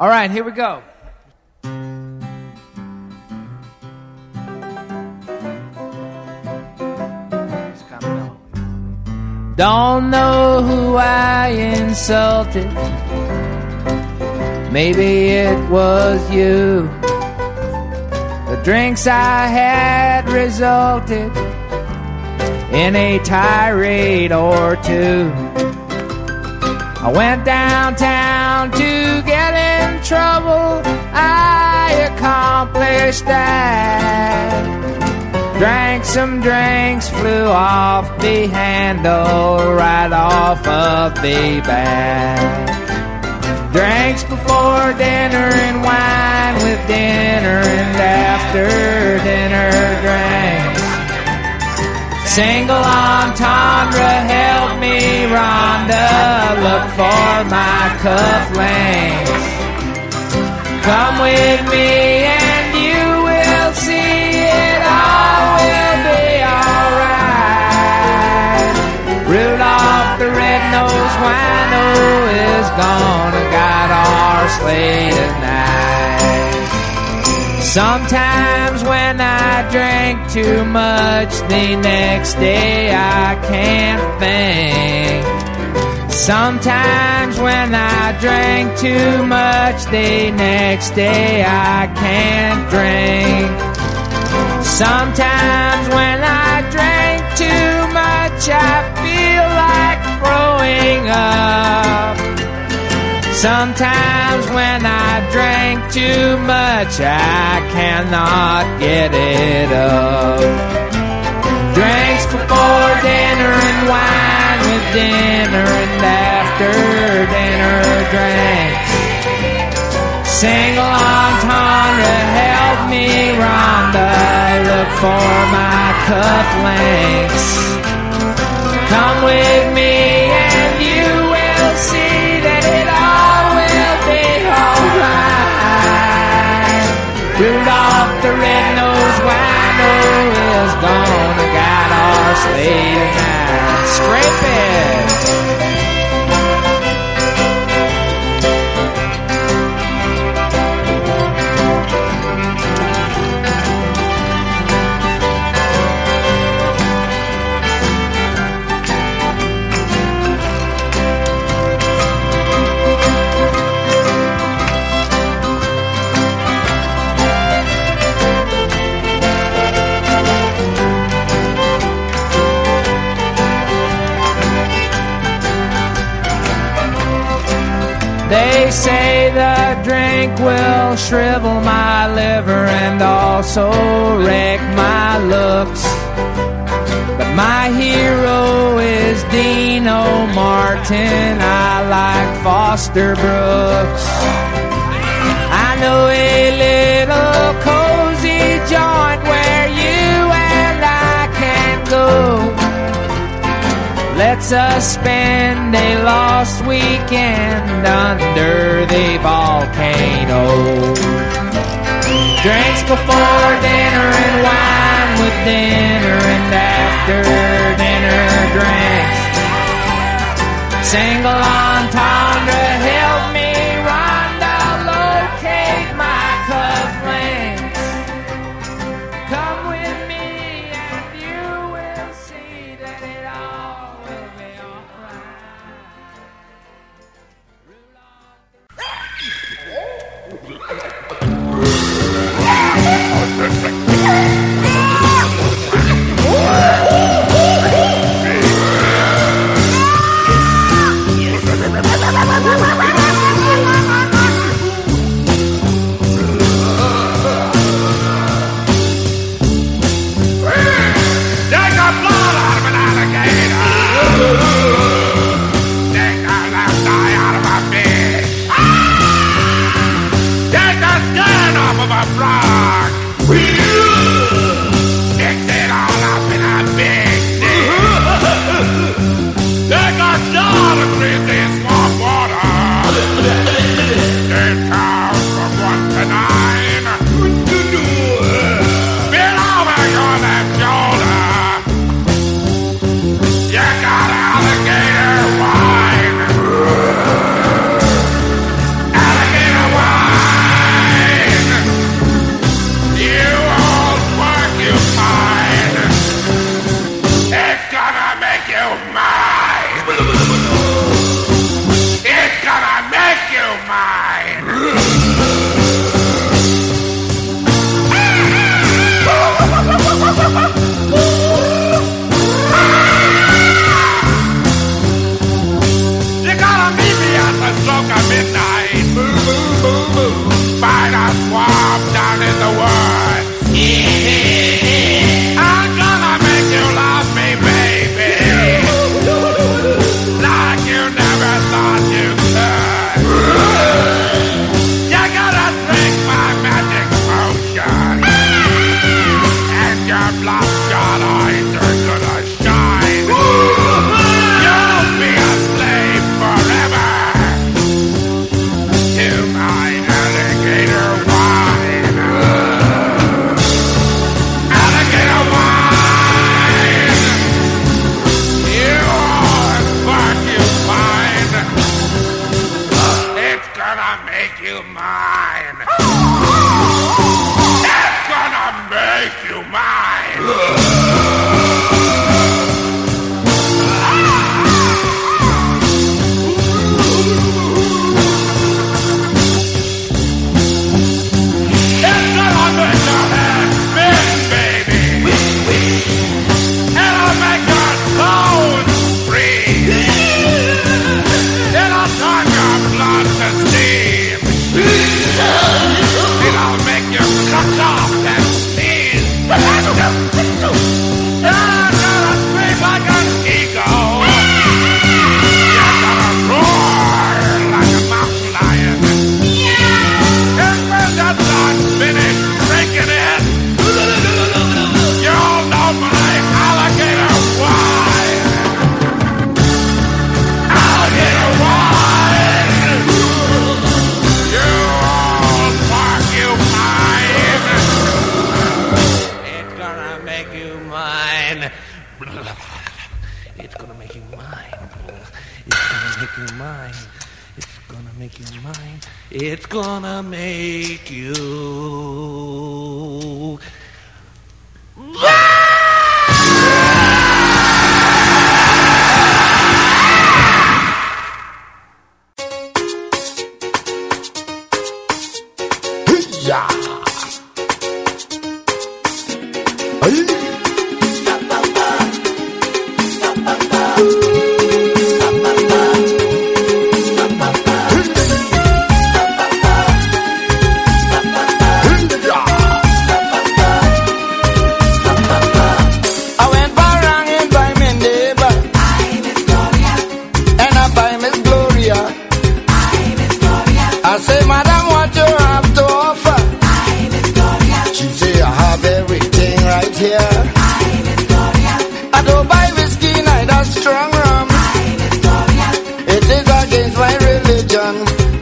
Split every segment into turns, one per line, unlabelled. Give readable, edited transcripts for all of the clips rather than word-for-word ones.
All right, here we go. Don't know who I insulted. Maybe it was you. The drinks I had resulted in a tirade or two. I went downtown to get in trouble. I accomplished that. Drank some drinks, flew off the handle, right off of the bat. Drinks before dinner and wine with dinner and after dinner drinks. Single entendre, help me, Rhonda, look for my cufflinks. Come with me and you will see it all will be alright. Rudolph the red-nosed wino is gonna guide our sleigh tonight. Sometimes when I drink too much, the next day I can't think. Sometimes when I drink too much, the next day I can't drink. Sometimes when I drink too much, I feel like throwing up. Sometimes when I drink too much, I cannot get it up. Drinks before dinner and wine with dinner and after dinner drinks. Single entendre, help me, Rhonda, look for my cufflinks. Come with me and you will see that it all will be alright. Rudolph the red-nosed wino is gonna guide our sleigh tonight. Scrape it! They say the drink will shrivel my liver and also wreck my looks. But my hero is Dino Martin. I like Foster Brooks. I know a little cozy joint where you and I can go. Let's us spend a lost weekend under the volcano. Drinks before dinner and wine with dinner and after dinner drinks. Single entendre, help me, Rhonda, locate my cufflinks. Come with me and you will see that it all will be
Alligator wine.
You gotta meet me at the stroke of midnight by the swamp down in the woods. I'm gonna make you love me, baby, like you never thought you could. You gotta drink my magic potion, and your bloodshot eyes are gonna shine. You'll be a slave forever to my alligator wine. Alligator wine! You porcupine! It's gonna make you mine! It's gonna make you mine! It's gonna make your head spin, baby! It'll make your toes freeze! It'll turn your blood to steam! It'll make you cut off and sneeze! You're gonna scream like an eagle! You're gonna roar like a mountain lion! And when the sun's finished drinking it, you'll know my alligator wine! Alligator wine! You old porcupine! It's gonna make you mine! It's gonna make you mine! It's gonna make you mine! It's gonna make you mine. It's gonna make you.
Yeah. Hey.
I went barang and buy me neighbor. And I buy Miss Gloria. I say, Madam, what you have to offer? She say, I have everything right here. I don't buy whiskey, neither strong rum. It is against my religion.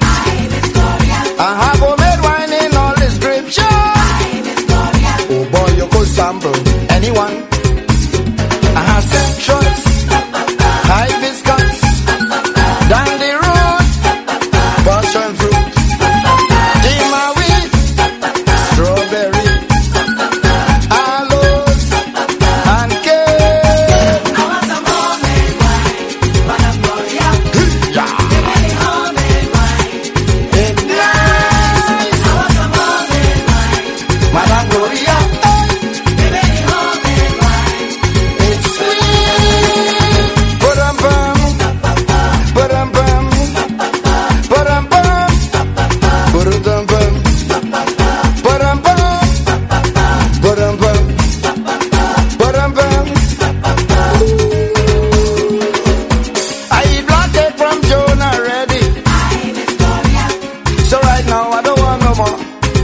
I have homemade wine in all description. Oh boy, you could sample anyone. I have citrus, hibiscus, dandy root, passion fruit, Jimawi, strawberry, aloes, and cake. Yeah. It's nice. Madam Gloria, it's sweet. Ba-dum-bum, ba-dum-bum, ba-dum-bum, ba-dum-bum, ba-dum-bum, ba-dum-bum, ba-dum-bum. I eat blood cake from Joan already, so right now I don't want no more.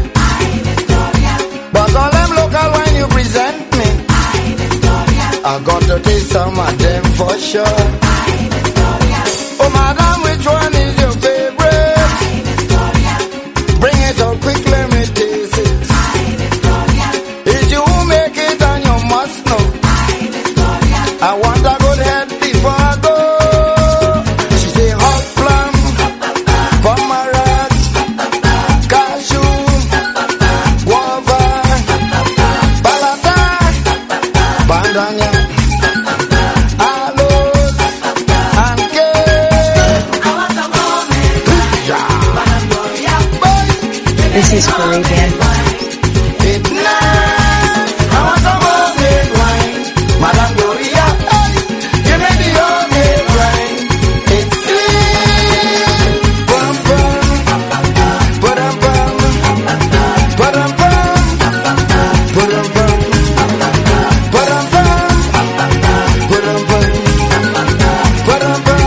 But all them local wine you present me, I got to taste some of them for sure. Oh madam, which one is your favorite? Bring it out quick, let me taste it. It's you who make it and you must know. I want a good head before I go. She say hot plum, pomegranate, cashew, guava, balata, bandanya, aloes, and cake.
This is Caribbean Vibes.
Midnight, I want some homemade wine. Madame Gloria, give me the homemade wine. It's sweet. Bum bum, ba-dum bum, ba-dum bum, ba-dum bum, ba-dum bum, ba-dum bum, ba-dum bum.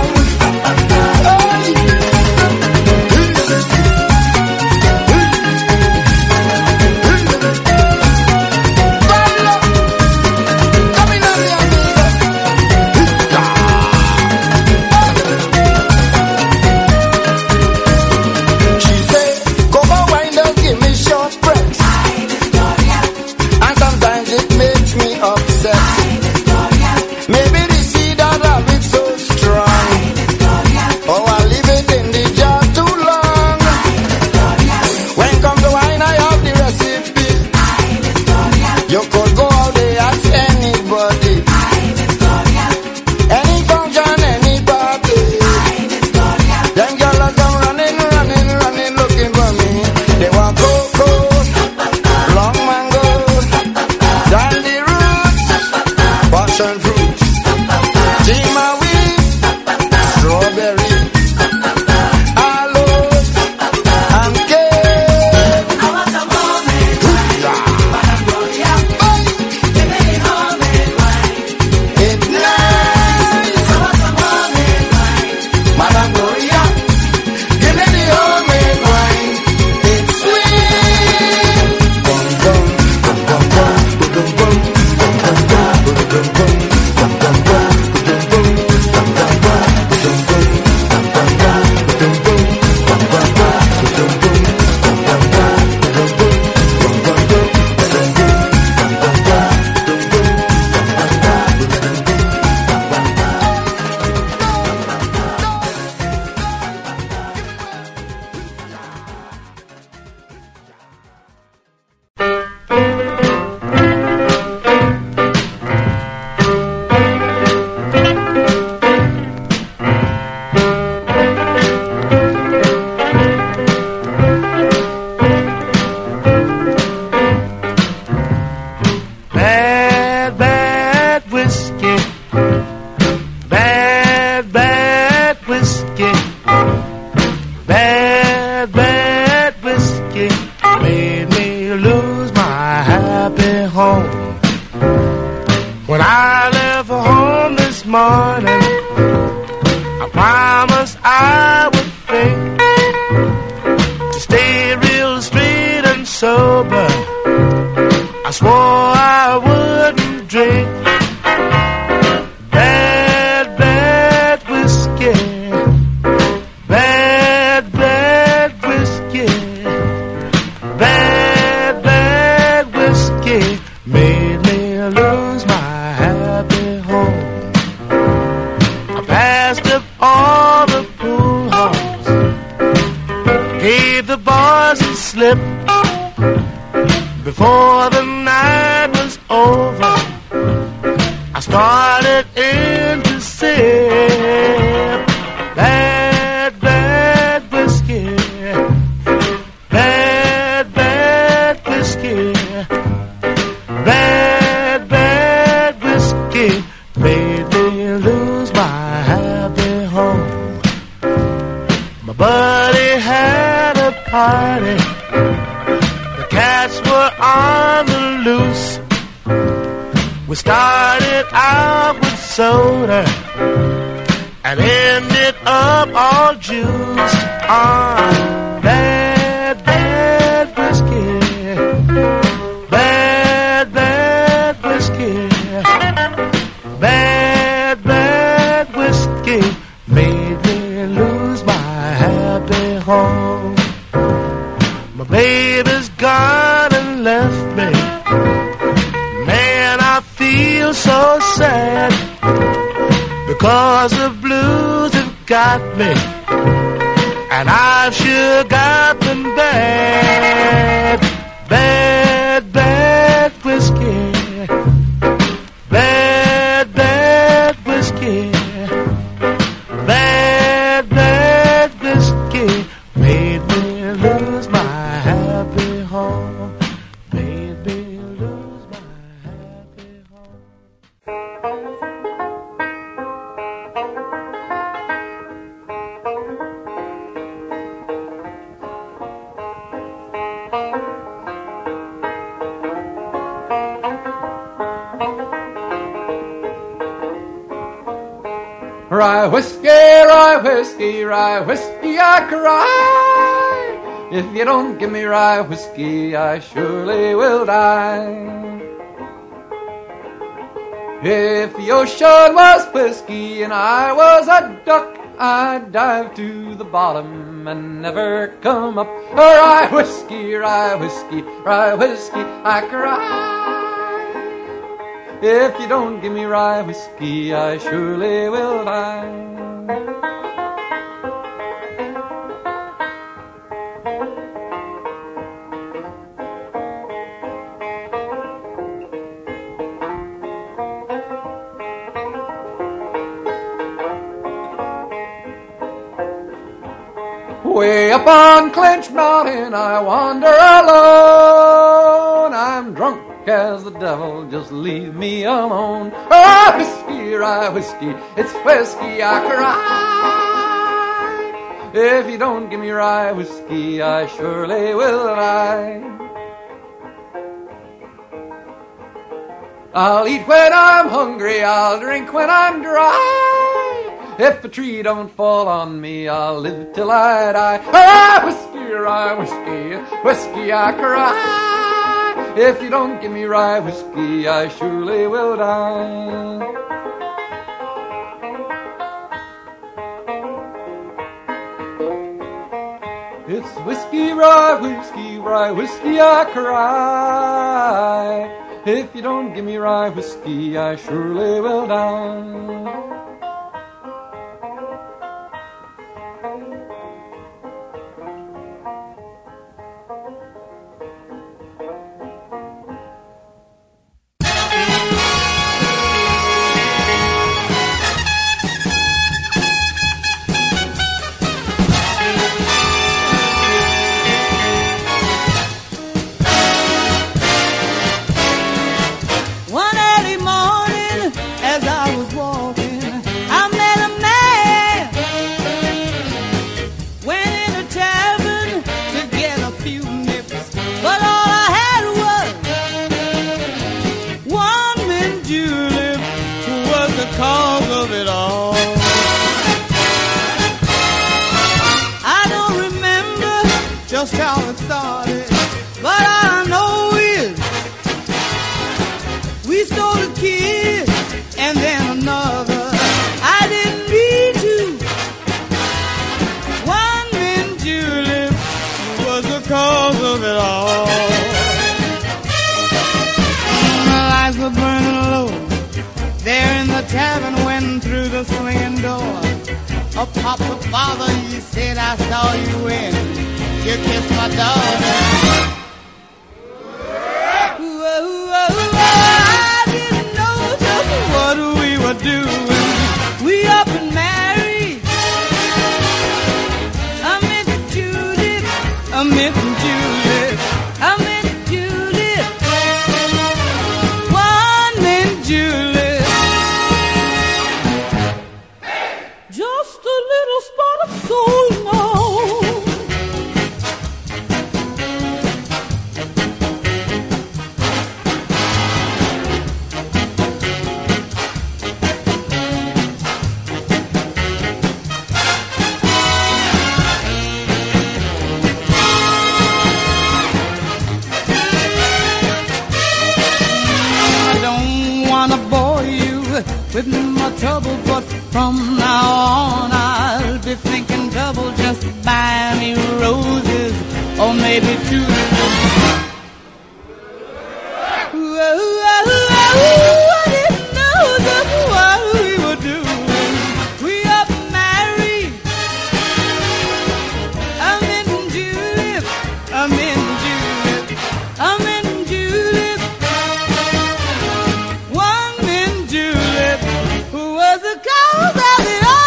Made me lose my happiness. Rye whiskey, rye whiskey, rye whiskey, I cry. If you don't give me rye whiskey, I surely will die. If the ocean was whiskey and I was a duck, I'd dive to the bottom and never come up. Rye whiskey, rye whiskey, rye whiskey, I cry. If you don't give me rye whiskey, I surely will die. Way up on Clinch Mountain I wander alone. I'm drunk as the devil, just leave me alone. Oh, whiskey, rye whiskey, it's whiskey I cry. If you don't give me rye whiskey, I surely will die. I'll eat when I'm hungry, I'll drink when I'm dry. If a tree don't fall on me, I'll live till I die. Ah, whiskey, rye whiskey, whiskey I cry. If you don't give me rye whiskey, I surely will die. It's whiskey, rye whiskey I cry. If you don't give me rye whiskey, I surely will die.
Just how it started, but all I know is we stole a kid and then another. I didn't mean to. One man julep was the cause of it all. The lights were burning low there in the tavern when through the swinging door a papa father, he said, I saw you when you kissed my daughter. I didn't know just what we were doing. We up and married. I met Judith. I met Judith. I met Judith. One named Judith. Just a little spot of soul now. With my trouble, but from now on I'll be thinking double. Just buy me roses or maybe two. I didn't know just what we were doing. We up married. I'm in Julep. I'm in Julep. I'm in Julep. One in Julep. Who was the cause of it all?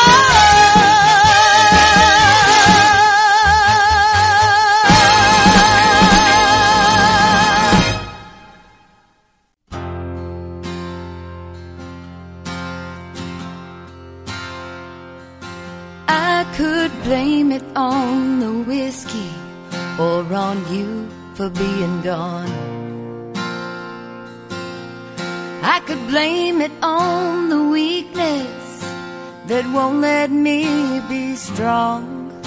I could blame it on the whiskey or on you for being gone. I could blame it on the weakness that won't let me be strong.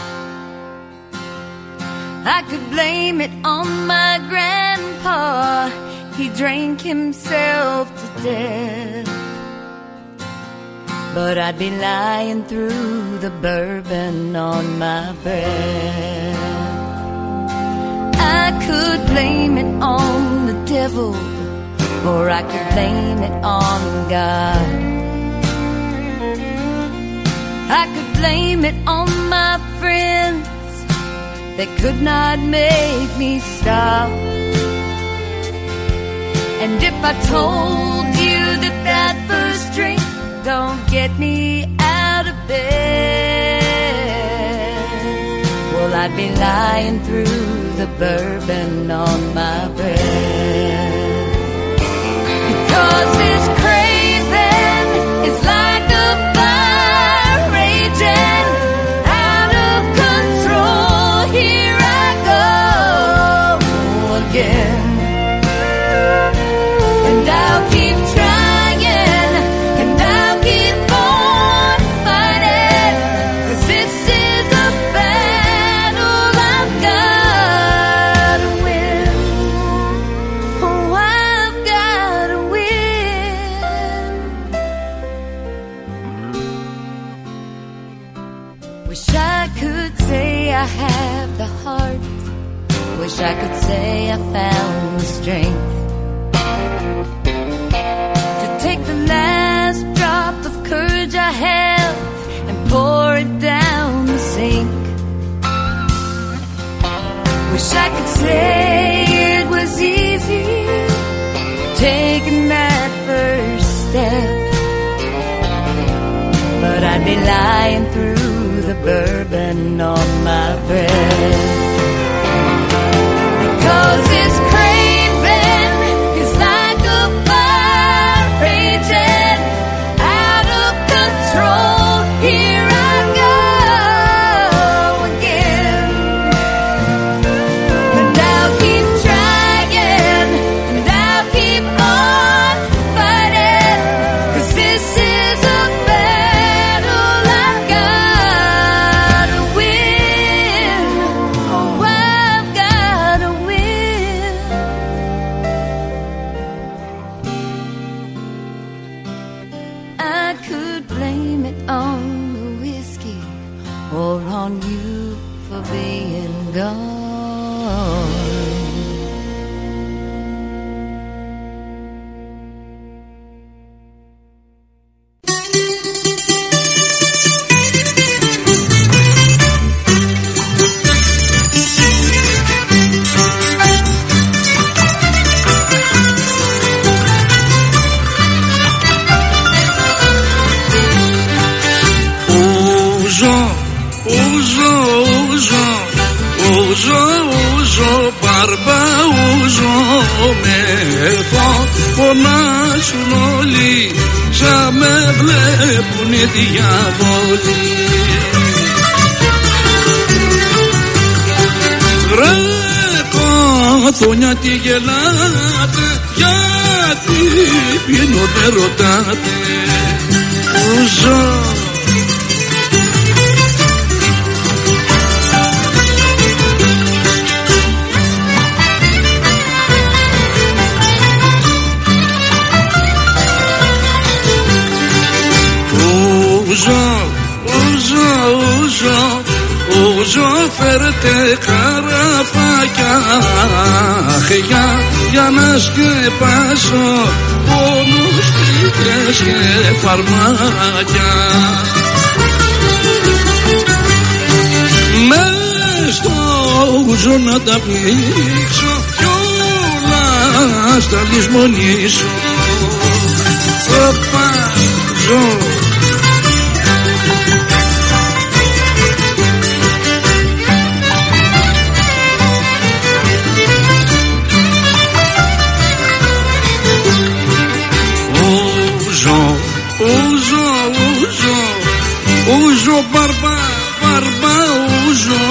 I could blame it on my grandpa. He drank himself to death. But I'd be lying through the bourbon on my breath. I could blame it on the devil, or I could blame it on God. I could blame it on my friends that could not make me stop. And if I told you that that first drink don't get me out of bed, well, I'd be lying through the bourbon on my breath. Because this craving is like a fire raging out of control. Here I go again, and I'll keep trying, and I'll keep on fighting, 'cause this is a battle I've gotta win. Oh, I've gotta win. Wish I could say I have the heart. Wish I could say I found the strength to take the last drop of courage I have and pour it down the sink. Wish I could say it was easy taking that first step, but I'd be lying through the bourbon on my breath. Because this craving is like a fire raging out of control. Here I go again, and I'll keep trying, and I'll keep on fighting, 'cause this is a battle I've gotta win. Oh, I've gotta win. I could blame it on the whiskey or on you for being gone.
Φωνάζουν όλοι σαν με βλέπουν οι διάβολοι. Ρε κοθόνια τι γελάτε, γιατί πίνω δεν ρωτάτε. Ζω ούζο φέρτε καραφάκια χελιά για να σκεπάσω πόνους, πίκρες και φαρμάκια. Μες στο ούζο να τα πήξω κι όλα στα λησμονήσω. Οπα ζω ούζο μπαρμπά, μπαρμπά ούζο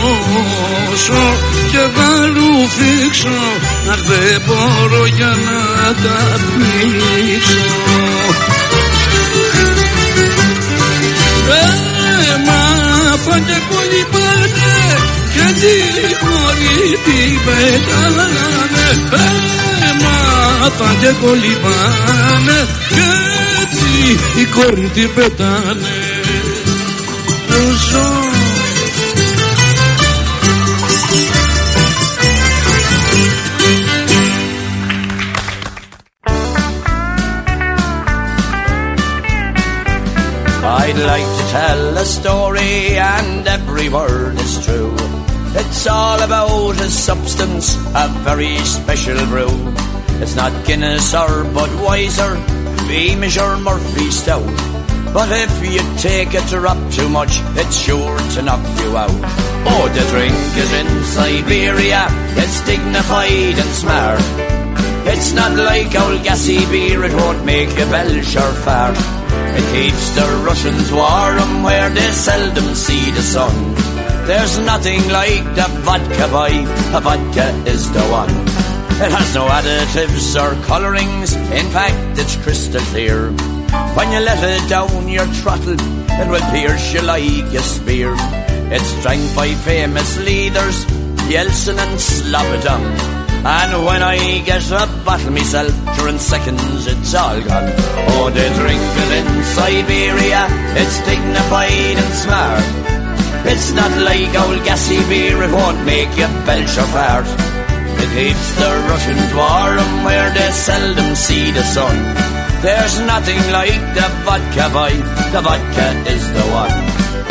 και θα ρουφήξω, αχ δεν μπορώ για να τα πνίξω. ma fate colibane che di mori di betane ma fate colibane che di corri di betane lo so.
I'd like to tell a story and every word is true. It's all about a substance, a very special brew. It's not Guinness or Budweiser, Beamish or Murphy Stout. But if you take a drop too much, it's sure to knock you out. Oh, the drink is in Siberia, it's dignified and smart. It's not like old gassy beer, it won't make you belch or fart. It keeps the Russians warm where they seldom see the sun. There's nothing like the vodka boy, a vodka is the one. It has no additives or colourings, in fact it's crystal clear. When you let it down your throttle, it will pierce you like a spear. It's drank by famous leaders, Yeltsin and Slobodan. And when I get a bottle myself, during seconds it's all gone. Oh, they drink it in Siberia, it's dignified and smart. It's not like old gassy beer, it won't make you belch or fart. It keeps the Russians warm where they seldom see the sun. There's nothing like the vodka boy, the vodka is the one.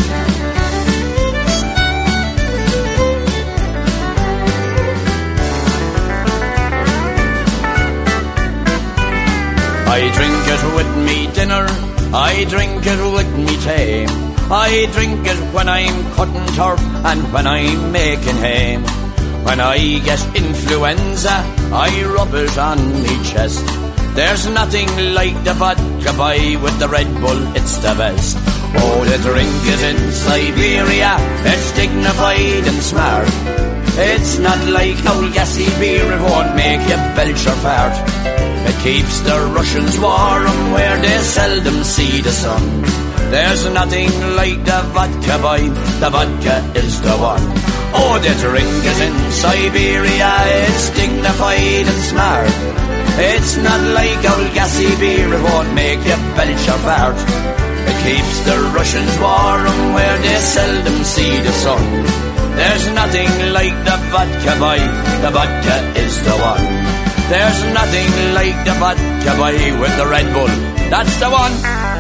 I drink it with me dinner, I drink it with me tea. I drink it when I'm cutting turf and when I'm making hay. When I get influenza, I rub it on me chest. There's nothing like the vodka boy with the Red Bull, it's the best. Oh, they drink it in Siberia, it's dignified and smart. It's not like old gassy beer, it won't make you belch or fart. It keeps the Russians warm where they seldom see the sun. There's nothing like the vodka boy, the vodka is the one. Oh, they drink it in Siberia, it's dignified and smart. It's not like old gassy beer, it won't make you belch or fart. It keeps the Russians warm where they seldom see the sun. There's nothing like the vodka boy, the vodka is the one. There's nothing like the vodka boy with the Red Bull, that's the one.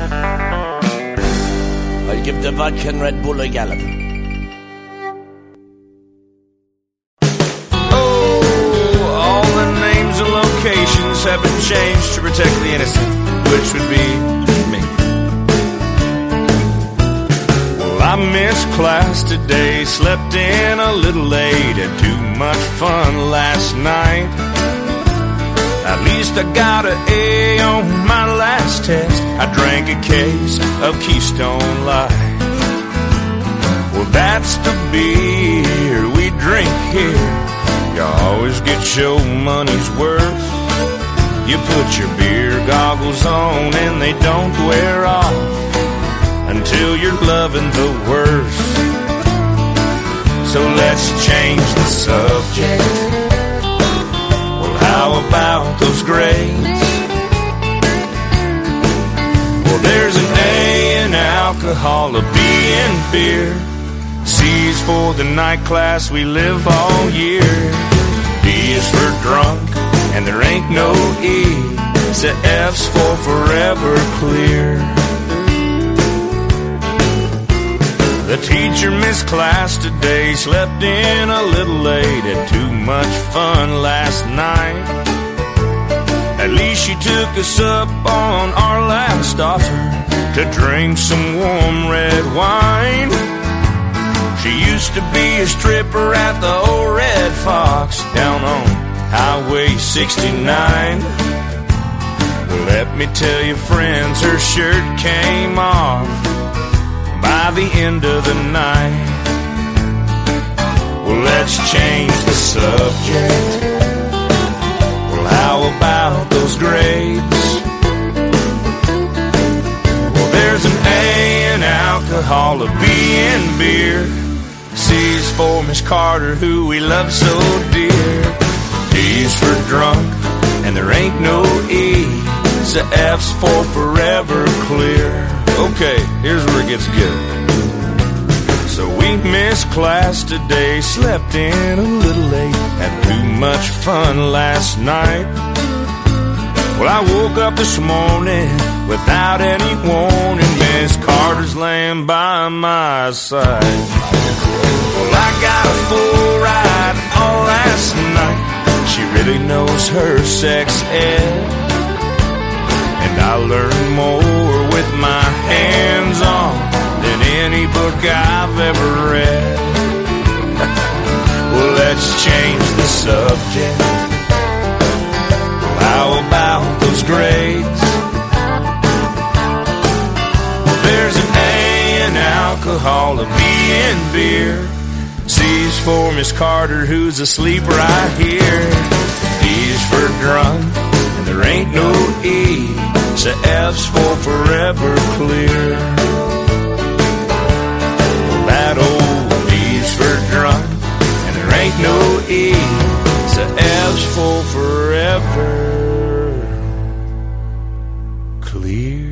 I'll give the vodka and Red Bull a gallop.
Oh, all the names and locations have been changed to protect the innocent, which would be me. Well, I missed class today, slept in a little late, had too much fun last night. At least I got an A on my last test. I drank a case of Keystone Light. Well, that's the beer we drink here. You always get your money's worth. You put your beer goggles on and they don't wear off until you're loving the worst. So let's change the subject. How about those grades? Well, there's an A in alcohol, a B in beer. C's for the night class we live all year. D is for drunk, and there ain't no E. So F's for forever clear. The teacher missed class today, slept in a little late, had too much fun last night. At least she took us up on our last offer to drink some warm red wine. She used to be a stripper at the old Red Fox down on Highway 69. Well, let me tell you, friends, her shirt came off by the end of the night. Well, let's change the subject. Well, how about those grades? Well, there's an A in alcohol, alcohol of beer. C's for Miss Carter, who we love so dear. D's for drunk, and there ain't no E. So F's for forever clear. Okay, here's where it gets good. So we missed class today, slept in a little late, had too much fun last night. Well, I woke up this morning without any warning. Miss Carter's laying by my side. Well, I got a full ride all last night. She really knows her sex ed, and I learned more with my hands on than any book I've ever read. Well, let's change the subject. How about those grades? There's an A in alcohol, a B in beer. C's for Miss Carter, who's asleep right here. D's for drunk, and there ain't no E. So F's for forever clear. That old D's for drunk, and there ain't no E. So F's for forever clear.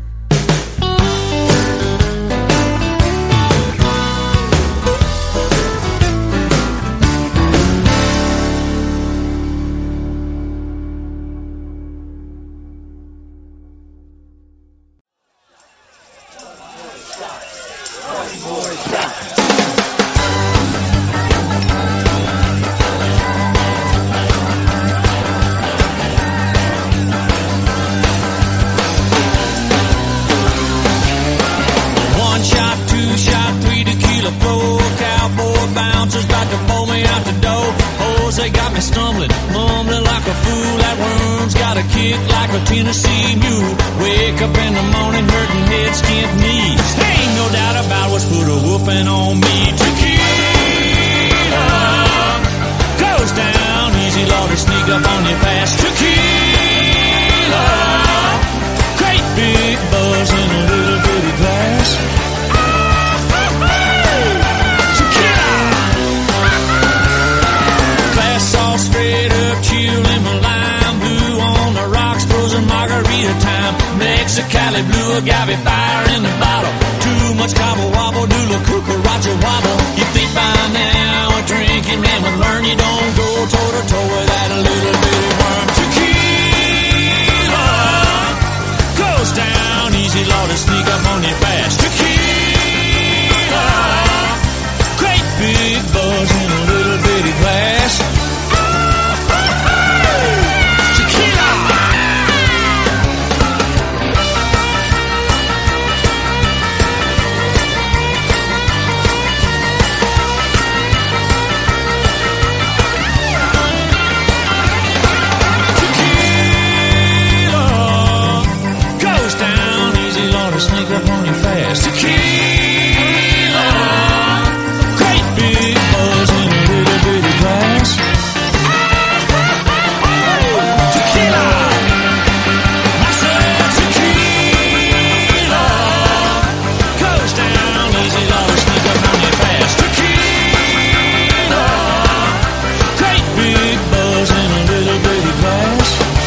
Tennessee mule. Wake up in the morning hurting head, skint knees. Ain't no doubt about what's put a whooping on me. Tequila goes down easy, Lord, to sneak up on you fast. Tequila, great big buzz in a little bitty glass. Tequila, glass all straight up, chill in my lime blue on the rocks. Margarita time, Mexicali blue, agave fire in the bottle. Too much cobble wobble, do la cucaracha wobble. You think by now a drinking man would learn you don't go toe to toe with that little bitty worm. Tequila goes down easy, Lord, to sneak up on you fast. Tequila, great big buzz in a little bitty glass. Sneak up on you fast. Tequila, great big buzz in a little bitty glass. Tequila, I said tequila goes down easy, Lord, sneak up on you fast. Tequila, great big buzz in a little bitty glass.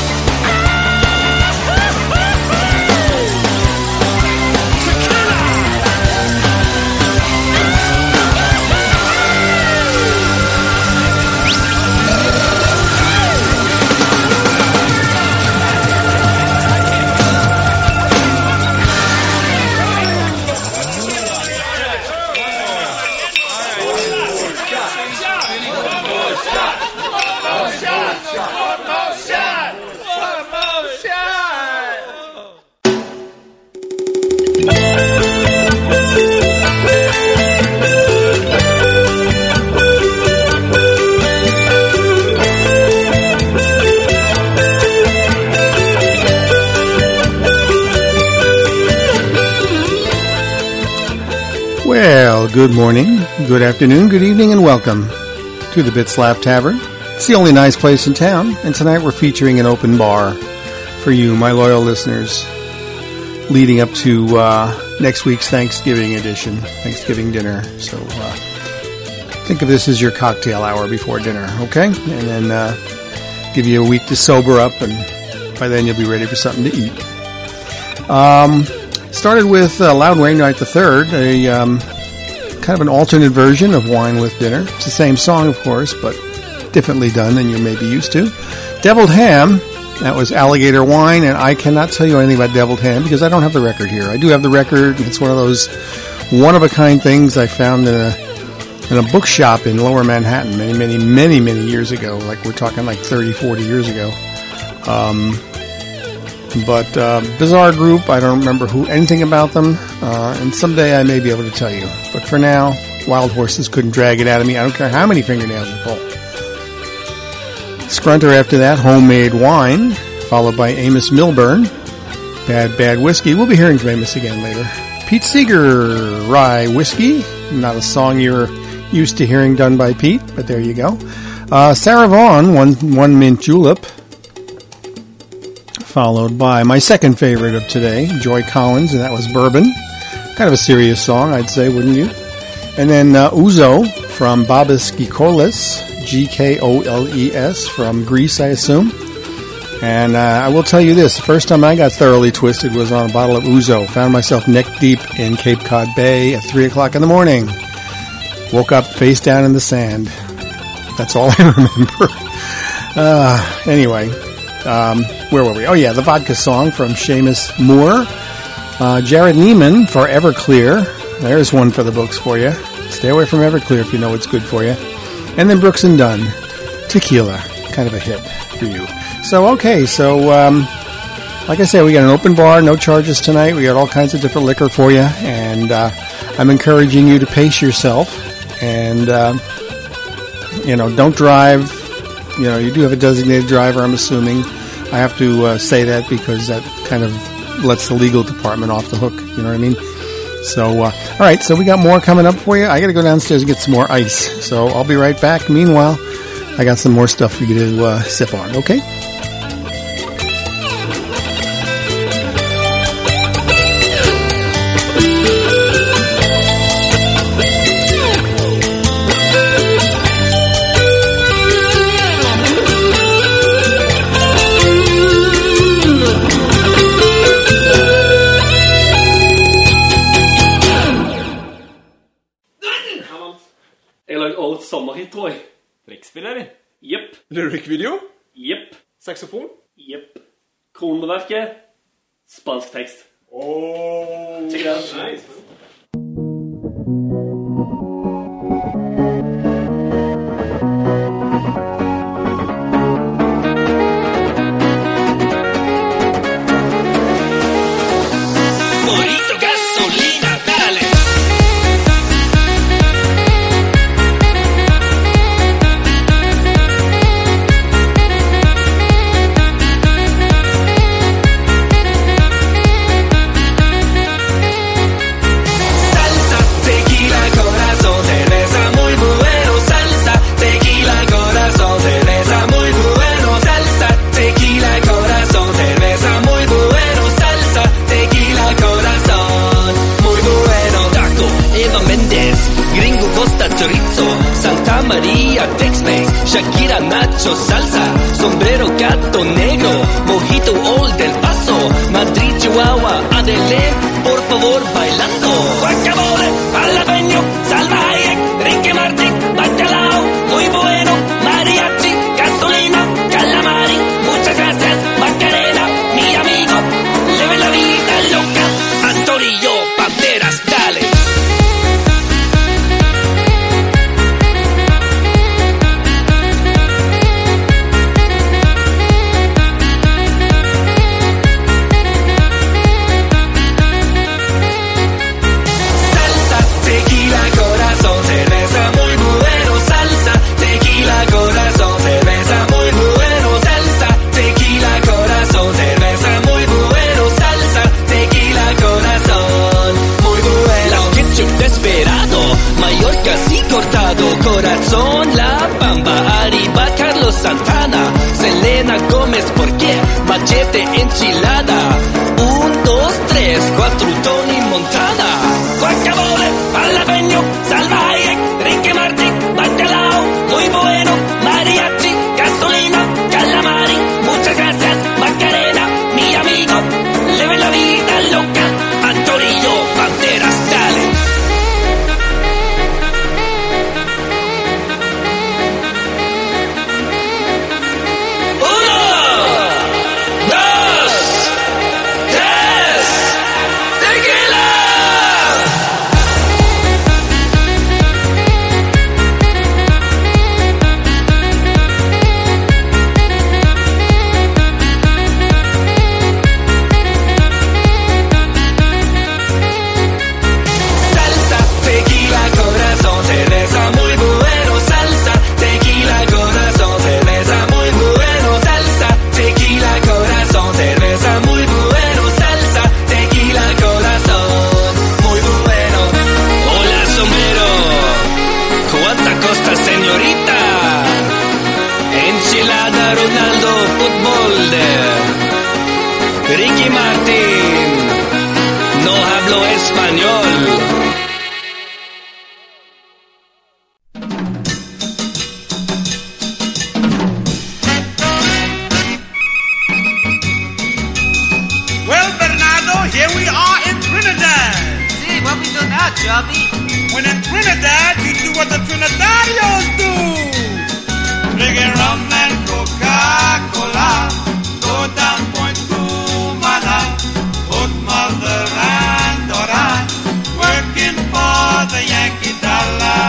Well, good morning, good afternoon, good evening, and welcome to the Bitslap Tavern. It's the only nice place in town, and tonight we're featuring an open bar for you, my loyal listeners, leading up to next week's Thanksgiving edition, Thanksgiving dinner. So think of this as your cocktail hour before dinner, okay? And then give you a week to sober up, and by then you'll be ready for something to eat. Started with Loud Wainwright III, a kind of an alternate version of Wine with Dinner. It's the same song, of course, but differently done than you may be used to. Deviled Ham, that was Alligator Wine, and I cannot tell you anything about Deviled Ham because I don't have the record here. I do have the record, and it's one of those one-of-a-kind things I found in a bookshop in Lower Manhattan many years ago. Like, we're talking like 30, 40 years ago. But bizarre group, I don't remember anything about them, and someday I may be able to tell you. But for now, Wild Horses couldn't drag it out of me. I don't care how many fingernails you pull. Scrunter after that, Homemade Wine, followed by Amos Milburn, Bad Whiskey. We'll be hearing from Amos again later. Pete Seeger, Rye Whiskey, not a song you're used to hearing done by Pete, but there you go. Sarah Vaughan, One Mint Julep, followed by my second favorite of today, Joy Collins, and that was Bourbon. Kind of a serious song, I'd say, wouldn't you? And then Ouzo from Babis Gikoles, Gkoles, from Greece, I assume. And I will tell you this, the first time I got thoroughly twisted was on a bottle of Ouzo. Found myself neck deep in Cape Cod Bay at 3 o'clock in the morning. Woke up face down in the sand. That's all I remember. Anyway, where were we? Oh yeah, the vodka song from Seamus Moore. Jared Neiman for Everclear. There's one for the books for you. Stay away from Everclear if you know it's good for you. And then Brooks and Dunn, Tequila, kind of a hit for you. So, okay, like I said, we got an open bar, no charges tonight. We got all kinds of different liquor for you, and I'm encouraging you to pace yourself, and, don't drive. You do have a designated driver, I'm assuming. I have to say that because that kind of lets the legal department off the hook, you know what I mean? So, all right, so we got more coming up for you. I got to go downstairs and get some more ice, so I'll be right back. Meanwhile, I got some more stuff for you to sip on, okay?
Sommerhit, tror jeg.
Trekkspill, eller?
Jepp.
Lyric-video?
Jepp.
Saxofon?
Jepp. Kroneverket. Spansk tekst. Check it out.
Nice.
Bonito gasolina, dale. Chorizo, Santa María, Tex-Mex, Shakira, Nacho, Salsa, Sombrero, Gato Negro, Mojito, Old del Paso, Madrid, Chihuahua, Adelén, por favor, bailando. Guacamole, jalapeño, Salma Hayek, Ricky Martin, Bacalao, muy bueno, Mariachi, gasolina, calamari, muchas gracias, Macarena, mi amigo, leve la vida loca, Antonio, Banderas, dale. Corazón, La Bamba, Arriba, Carlos Santana, Selena Gómez, ¿por qué? Machete, Enchilada, 1, 2, 3, 4, Tony Montana.
enchilada, Ronaldo, fútbol Ricky Martin, no hablo español.
Well, Bernardo, here we are in Trinidad.
See, what we do now, Chubby?
When in Trinidad, you do what the Trinidadios do. Drinking rum and Coca-Cola. Go down Point Cumana. Both mother and daughter working for the Yankee dollar.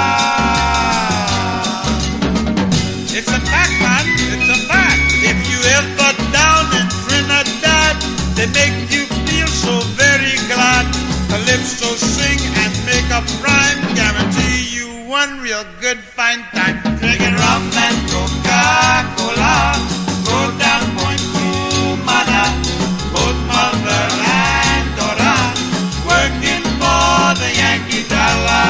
It's a fact, man. It's a fact. If you ever down in Trinidad, they make you feel so very glad. Calypso sing and make a rhyme, guarantee you one real good fine time. Drinking rum and Coca-Cola, go down Point Cumana. Both mother and daughter working for the Yankee dollar.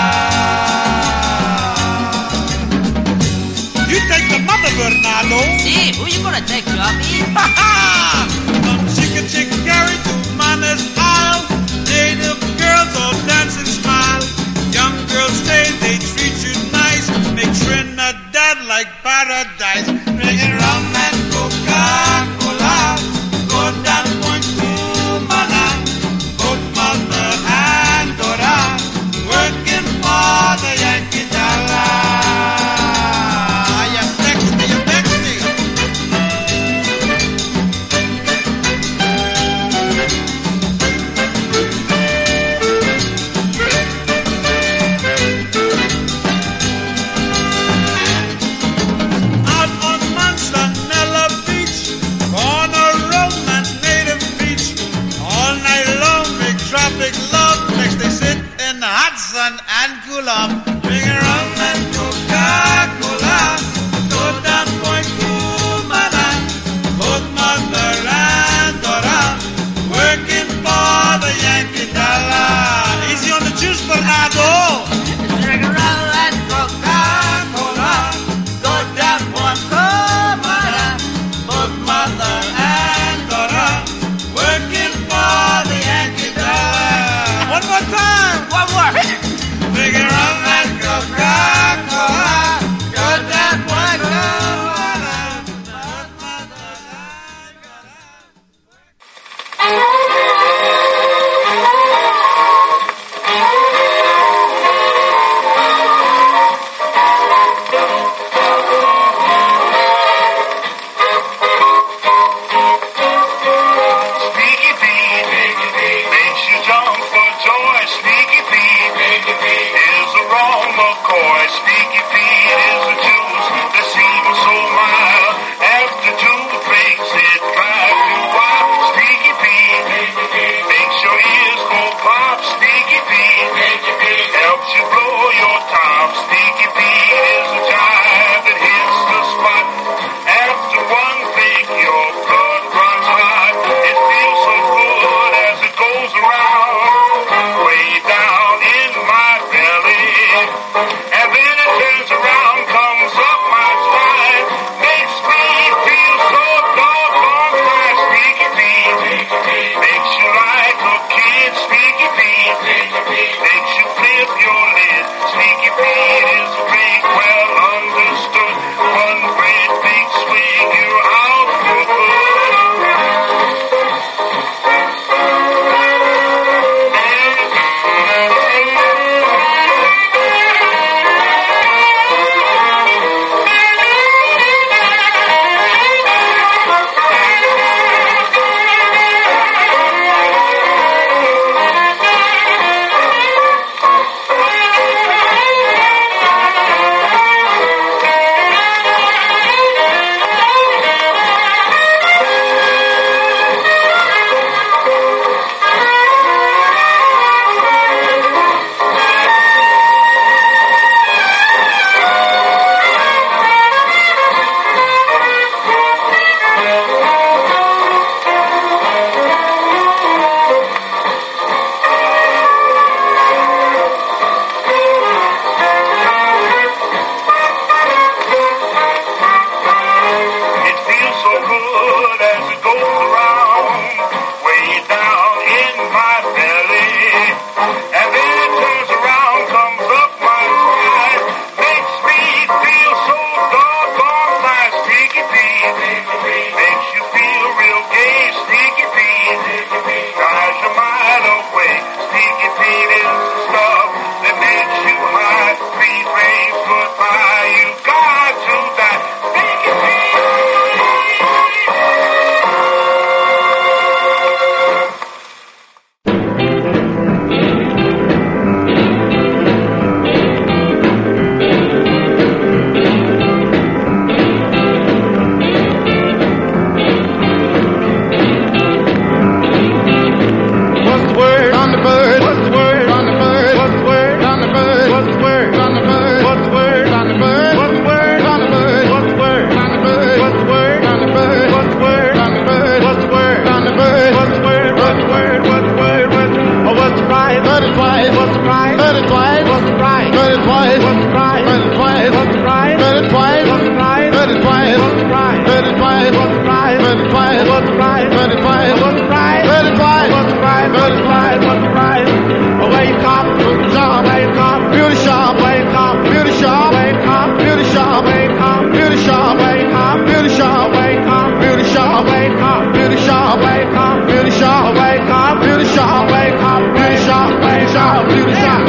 You take the mother, Bernardo.
See, who you gonna take, Chubby?
Ha ha! From Chick carried to Manners Isle. Native girls all dance and smile. Young girls stay, they treat you nice. Make Trinidad like paradise. Drinking rum and Coca-Cola. Go down Point Cumana. Both mother and daughter working for the Yankee dollar. You vex me, you vex me. Out on Manson
Heard it twice, what's the price? Heard it twice, what's the price? Heard it twice, what's the price? Heard it twice, what's the price? Heard it twice, what's the price? Where you come, beauty shop, where you come, beauty shop, where you come, beauty shop, where you come, beauty shop, where you come, beauty shop, where you come, beauty shop, where you come, beauty shop, where you come, beauty shop, where you come, beauty shop, where you come, beauty shop, where you come, beauty shop, where you come, beauty shop.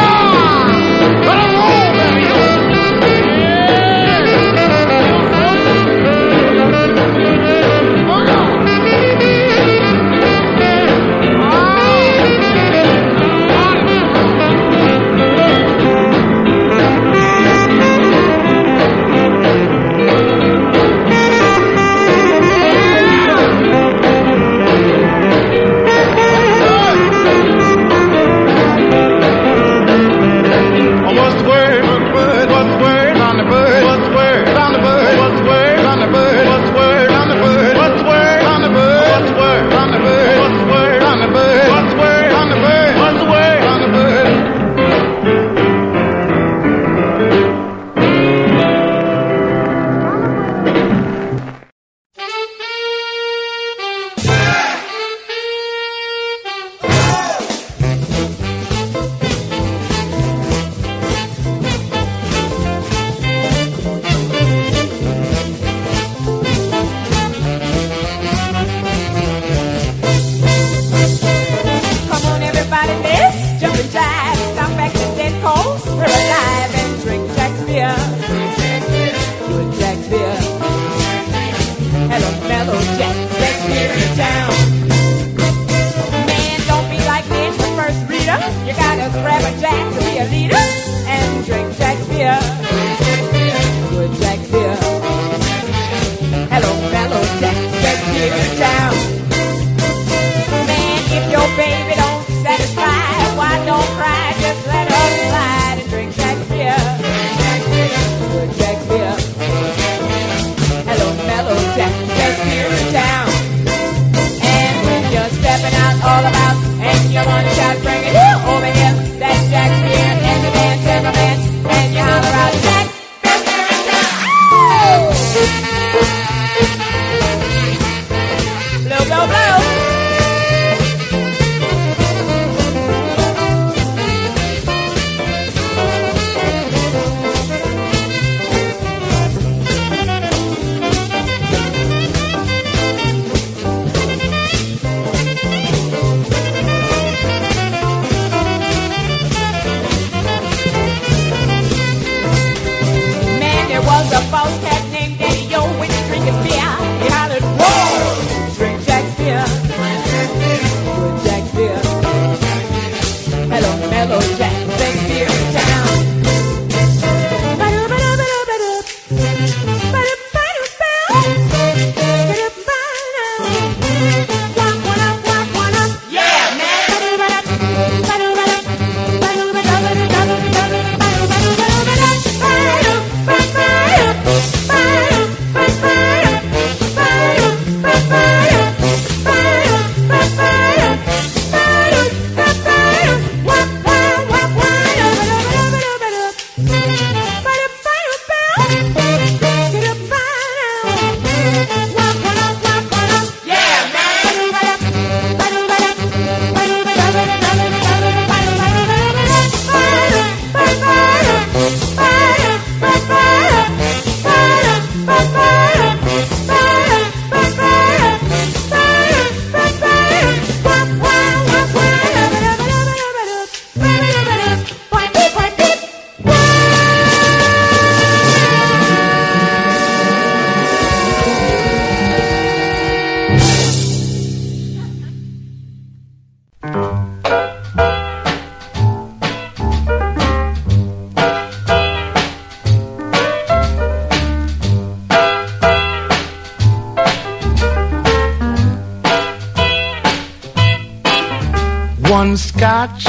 One scotch,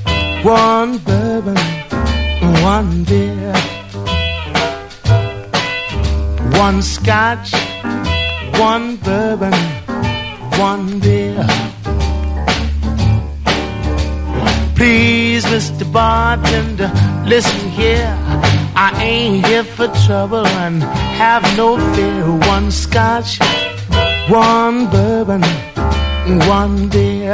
one bourbon, one beer. One scotch, one bourbon, one beer. Please, Mr. Bartender, listen here. I ain't here for trouble and have no fear. One scotch, one bourbon, one beer.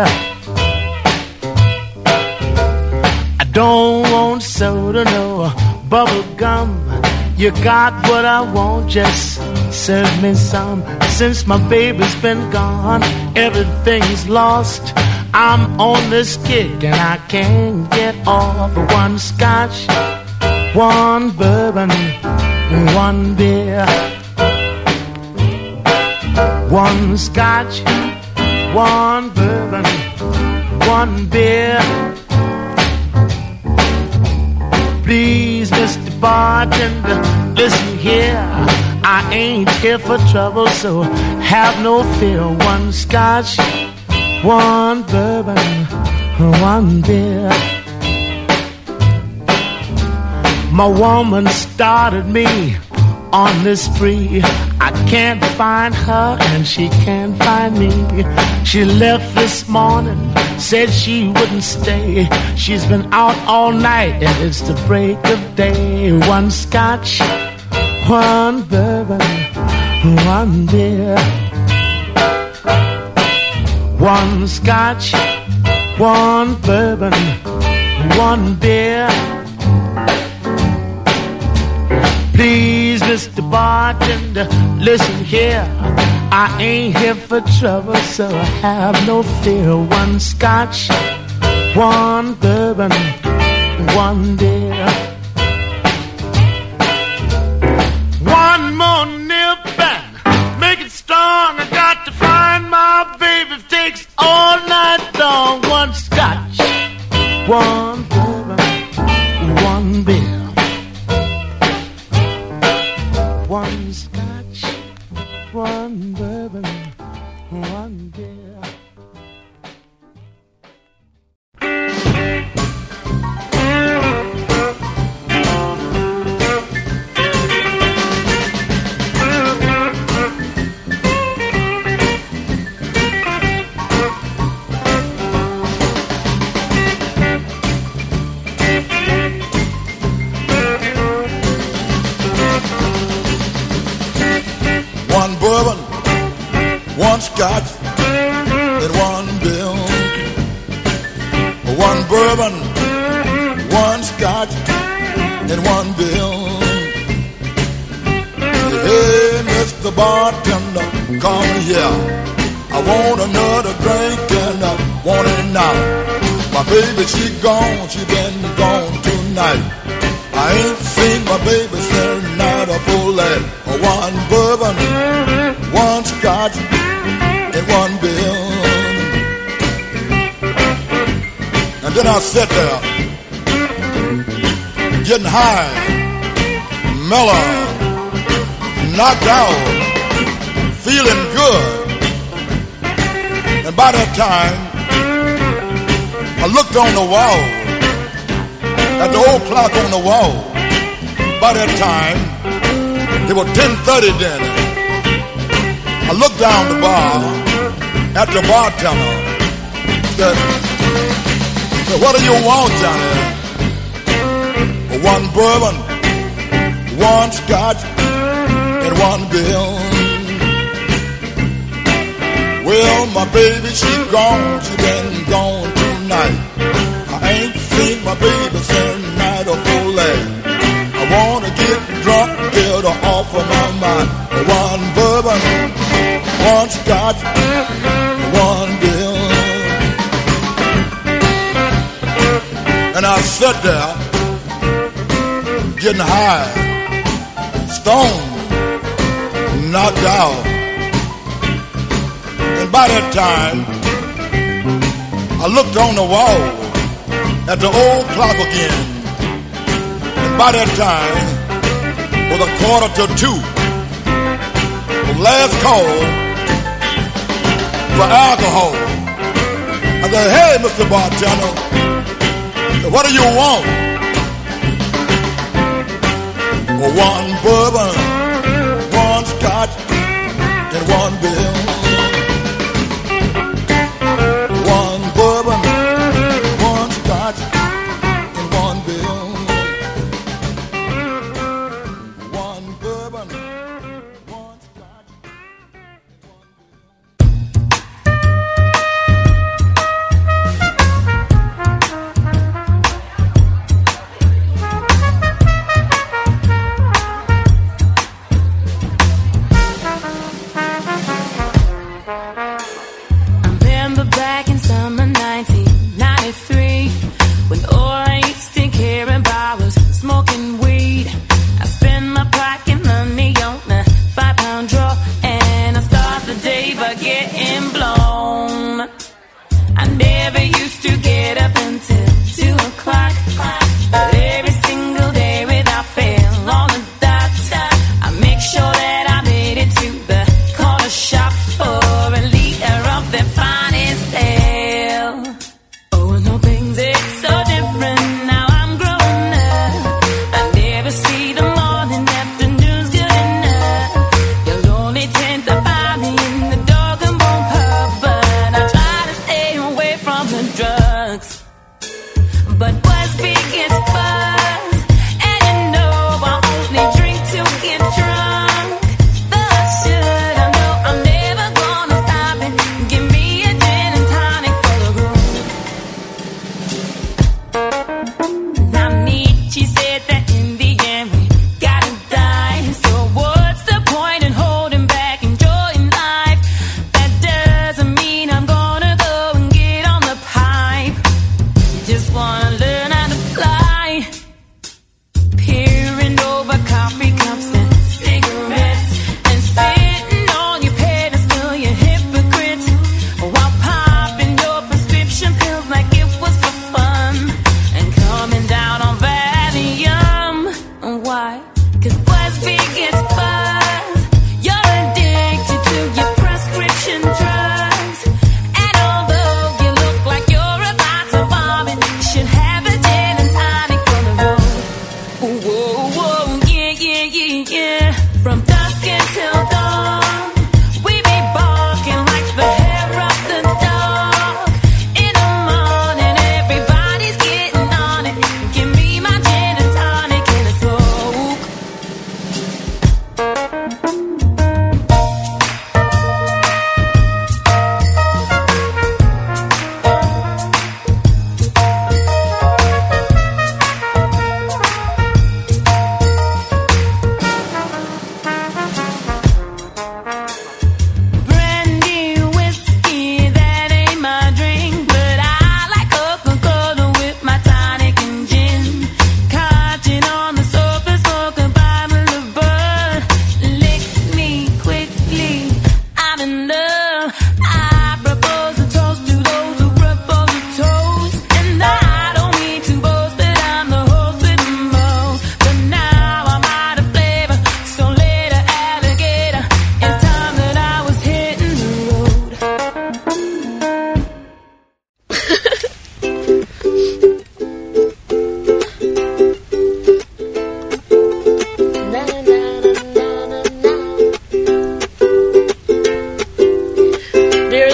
I don't want soda, no bubble gum. You got what I want, just serve me some. Since my baby's been gone, everything's lost. I'm on this kick and I can't get off. One scotch, one bourbon, one beer. One scotch, one bourbon, one beer. Please, Mr. Bartender, listen here. I ain't here for trouble, so have no fear. One scotch, one bourbon, one beer. My woman started me on this spree. I can't find her and she can't find me. She left this morning, said she wouldn't stay. She's been out all night and it's the break of day. One scotch, one bourbon, one beer. One scotch, one bourbon, one beer. Please, Mr. Bartender, listen here. I ain't here for trouble, so have no fear. One scotch, one bourbon, one beer. One more nip and make it strong. I got to find my baby. It takes all night long. One scotch, one bourbon, one beer. One scotch, one bourbon, one beer.
One bourbon, one scotch, and one bill. One bourbon, one scotch, and one bill. Hey, Mr. Bartender, come here. I want another drink and I want it now. My baby, she gone, she been gone tonight. I ain't seen my baby since night a full light. One bourbon, one scotch, and one bill. And then I sat there, getting high, mellow, knocked out, feeling good. And by that time, I looked on the wall, at the old clock on the wall. By that time, it was 10:30 then. I looked down the bar at the bartender. Said, what do you want, Johnny? One bourbon, one scotch, and one bill. Well, my baby, she gone, she been gone tonight. I ain't seen my baby since night of full light. I wanna get drunk, get her off of my mind. One bourbon, one scotch, one bill. And I sat there, getting high, stoned, knocked out. And by that time, I looked on the wall at the old clock again. And by that time, was 1:45. The last call for alcohol. I said, hey, Mr. Bartender, what do you want? Well, one bourbon, one scotch, and one bill. One bourbon, one scotch, and one bill.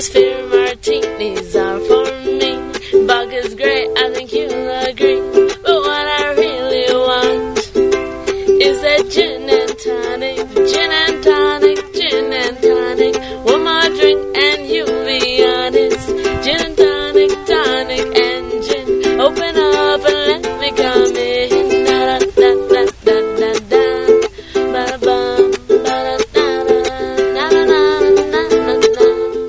Atmosphere martinis are for me. Bug is great, I think you'll agree. But what I really want is that gin and tonic, gin and tonic, gin and tonic. One more drink and you'll be honest. Gin and tonic, tonic and gin. Open up and let me come in. Da da da da da da da. Ba bum ba da da da da da da da da.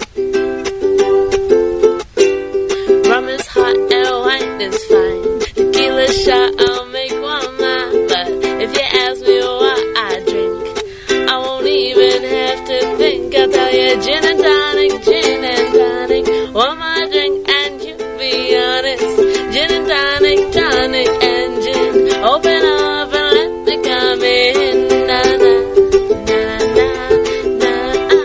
Rum is hot and wine is fine. Tequila shot, I'll make one mine. But if you ask me what I drink, I won't even have to think. I'll tell you gin and tonic, gin and tonic. One more drink and you'll be honest. Gin and tonic, tonic and gin. Open up and let me come in. Na na na na na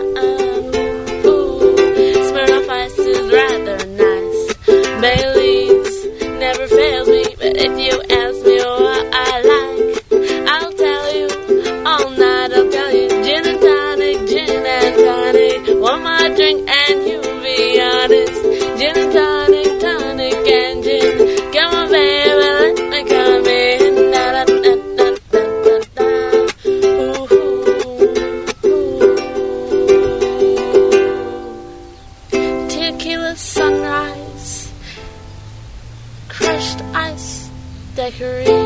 ooh. Smirnoff Ice is rather nice. Bailey's never fails me, but if you ask me what I like, I'll tell you all night. I'll tell you gin and tonic, gin and tonic. One more drink and you'll be honest. Gin and tonic, tonic and gin. Come on, baby, let me come in. Da da da da da da da. Ooh, ooh. Tequila sunrise, crushed ice daiquiri.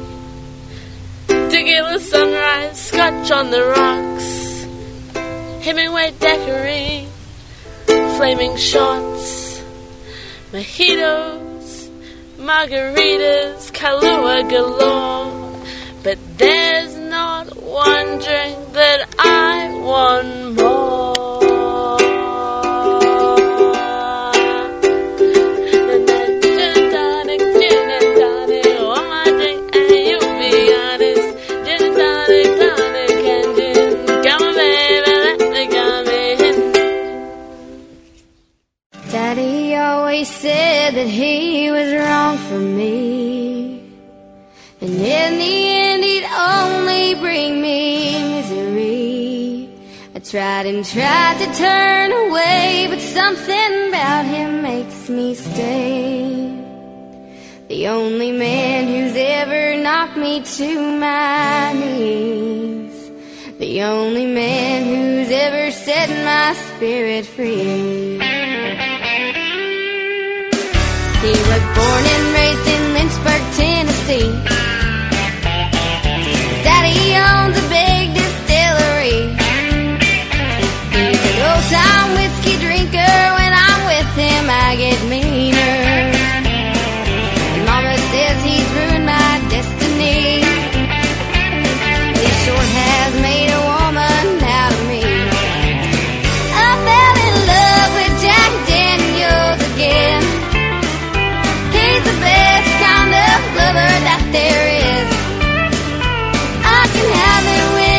Tequila sunrise, scotch on the rocks. Hemingway daiquiri, flaming shots, mojitos, margaritas, Kahlua galore. But there's not one drink that I want more. Than that gin and tonic, gin and tonic. One more drink and you'll be honest. Gin and tonic, tonic and gin. Come on, baby, let me come in.
Daddy always said that he was wrong for me, and in the end he'd only bring me misery. I tried and tried to turn away, but something about him makes me stay. The only man who's ever knocked me to my knees. The only man who's ever set my spirit free. He was born and raised in Lynchburg, Tennessee. His daddy owns a big distillery. He's an old-time whiskey drinker. When I'm with him, I get meaner. And Mama says he's ruined my destiny. He sure has made a woman out of me. I fell in love with Jack Daniels again. He's the best kind of lover that there is. I can have it when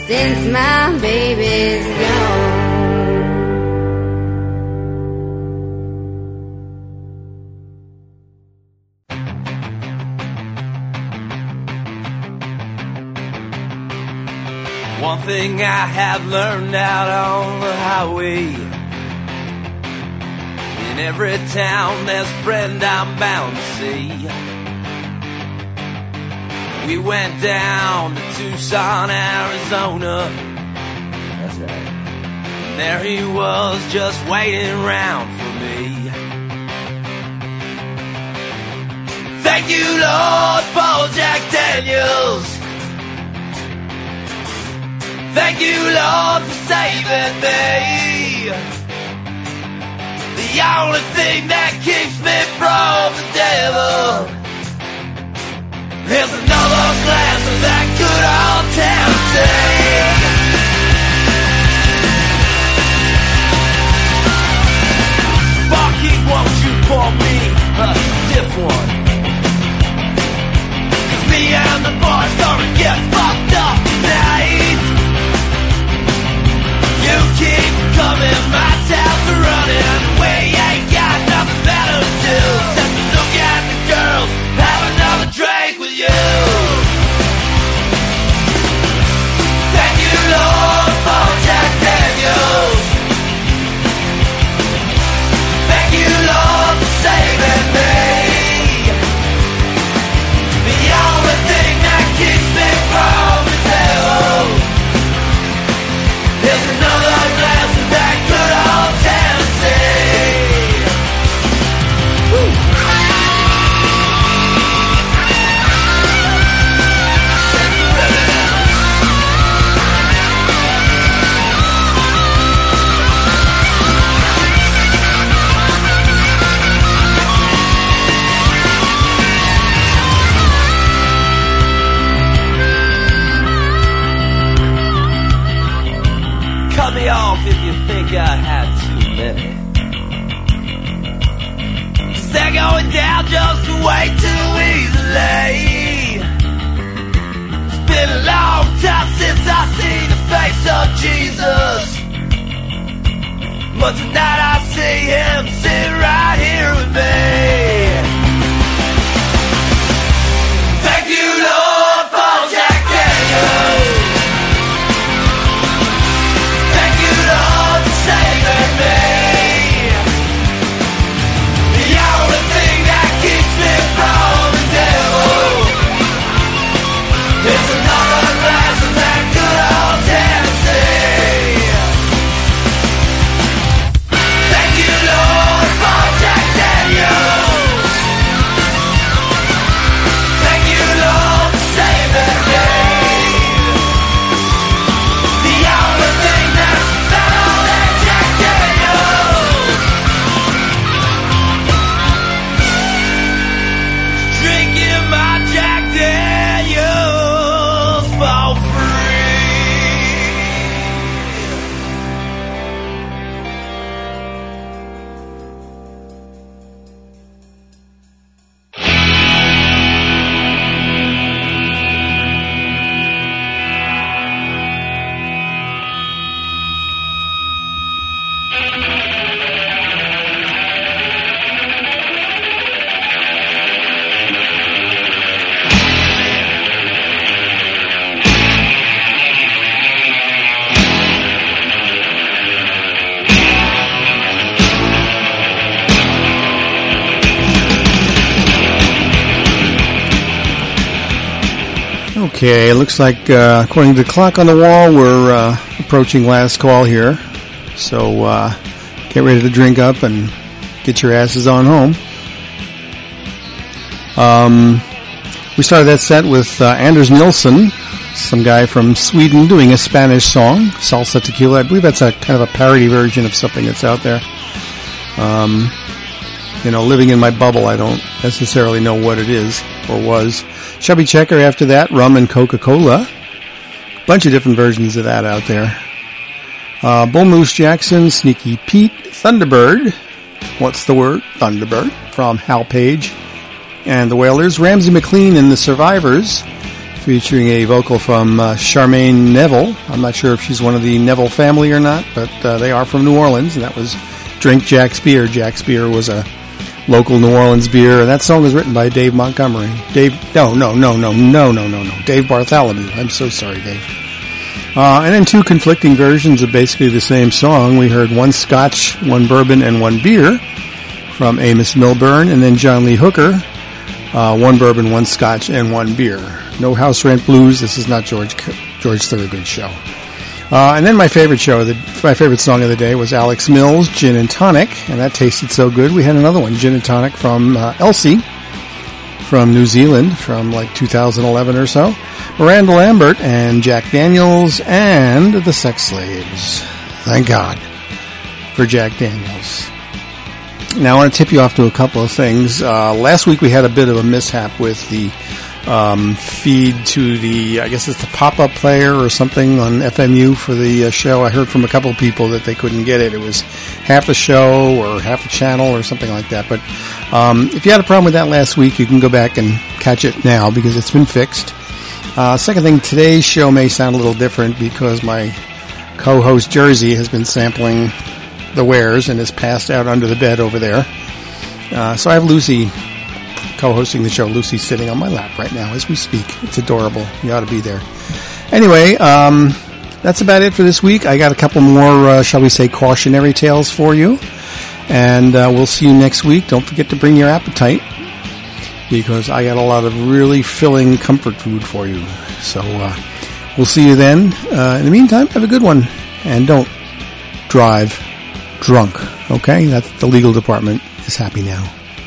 since my baby's gone.
One thing I have learned out on the highway, in every town there's a friend I'm bound to see. We went down to Tucson, Arizona. That's right. And there he was, just waiting around for me. Thank you, Lord, for Jack Daniels. Thank you, Lord, for saving me. The only thing that keeps me from the devil is another glass of that good old Tennessee. Barkeep, won't you pour me a stiff one? 'Cause me and the boys gonna get fucked up tonight. You keep coming, my town's running. We ain't got nothing better to do except to look at the girls, have another drink with you. Thank you, Lord, for Jack Daniels. Thank you, Lord, for saving me. The only thing that keeps me from the devil is another glass of that good old Tennessee. Woo. Cut me off if you think I had too many, 'cause they're going down just way too easily. It's been a long time since I seen the face of Jesus, but tonight I see him sitting right here with me. Thank you, Lord, for Jack Daniels. Saving me. The only thing that keeps me from the devil is another glass of that good old Tennessee. Thank you, Lord, for Jack Daniels. Thank you, Lord, for saving me. The only thing that's drinking my Jack Daniels for free.
Okay, it looks like, according to the clock on the wall, we're approaching last call here. So get ready to drink up and get your asses on home. We started that set with Anders Nilsson, some guy from Sweden doing a Spanish song, Salsa Tequila. I believe that's a kind of a parody version of something that's out there. Living in my bubble, I don't necessarily know what it is or was. Chubby Checker after that, Rum and Coca-Cola. Bunch of different versions of that out there. Bull Moose Jackson, Sneaky Pete, Thunderbird. What's the word? Thunderbird from Hal Page and the Wailers. Ramsey McLean and the Survivors. If featuring a vocal from Charmaine Neville. I'm not sure if she's one of the Neville family or not, but they are from New Orleans, and that was Drink Jack's Beer. Jack's Beer was a local New Orleans beer, and that song was written by Dave Montgomery. Dave Bartholomew. I'm so sorry, Dave. And then two conflicting versions of basically the same song. We heard One Scotch, One Bourbon, and One Beer from Amos Milburn, and then John Lee Hooker, One Bourbon, One Scotch, and One Beer. No House Rent Blues. This is not George Thorogood's show. And then my favorite song of the day was Alex Mills, Gin and Tonic, and that tasted so good. We had another one, Gin and Tonic from Elsie from New Zealand from like 2011 or so. Miranda Lambert and Jack Daniels and the Sex Slaves. Thank God for Jack Daniels. Now I want to tip you off to a couple of things. Last week we had a bit of a mishap with the feed to the, I guess it's the pop-up player or something on FMU for the show. I heard from a couple of people that they couldn't get it. It was half a show or half a channel or something like that. But if you had a problem with that last week, you can go back and catch it now because it's been fixed. Second thing, today's show may sound a little different because my co-host Jersey has been sampling the wares and is passed out under the bed over there. So I have Lucy co-hosting the show. Lucy's sitting on my lap right now as we speak. It's adorable. You ought to be there. Anyway, that's about it for this week. I got a couple more, shall we say, cautionary tales for you. And we'll see you next week. Don't forget to bring your appetite because I got a lot of really filling comfort food for you. So we'll see you then. In the meantime, have a good one. And don't drive drunk. Okay? That's the legal department is happy now.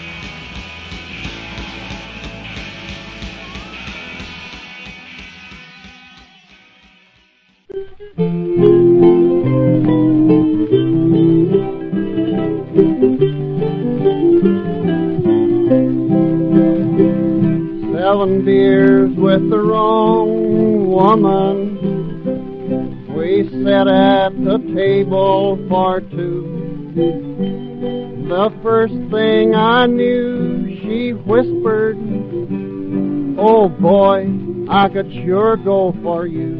7 beers with the wrong woman. We sat at the table for two. The first thing I knew, she whispered, "Oh boy, I could sure go for you."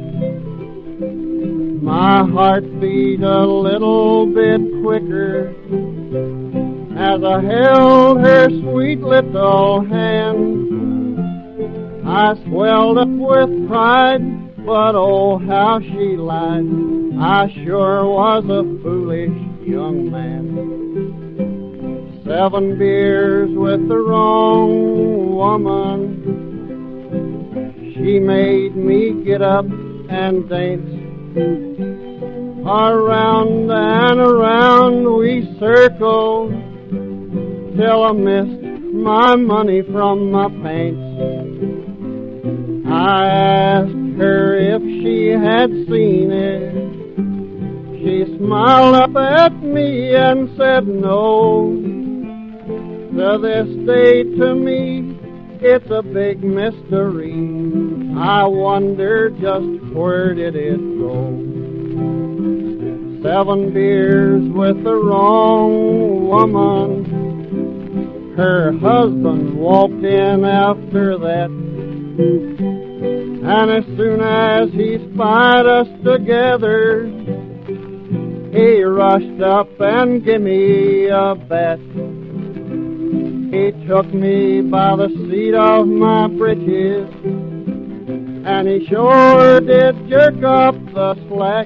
My heart beat a little bit quicker as I held her sweet little hand. I swelled up with pride, but oh, how she lied. I sure was a foolish young man. 7 beers with the wrong woman. She made me get up and dance. Around and around we circled till I missed my money from my pants. I asked her if she had seen it. She smiled up at me and said no. To this day to me, it's a big mystery. I wonder just where did it go. 7 beers with the wrong woman. Her husband walked in after that. And as soon as he spied us together, he rushed up and gave me a bat. He took me by the seat of my britches, and he sure did jerk up the slack.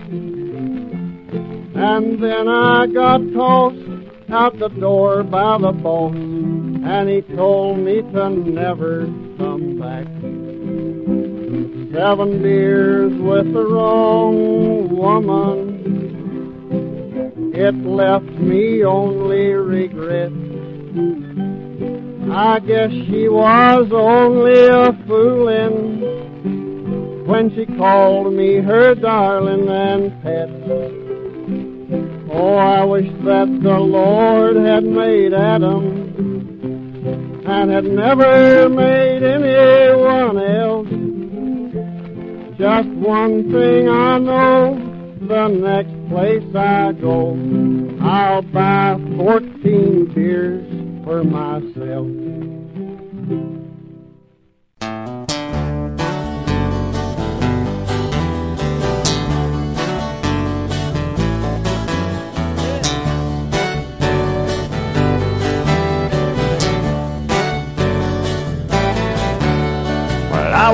And then I got tossed out the door by the boss, and he told me to never come back. 7 beers with the wrong woman. It left me only regret. I guess she was only a foolin' when she called me her darling and pet. Oh, I wish that the Lord had made Adam and had never made anyone else. Just one thing I know, the next place I go, I'll buy 14 beers for myself.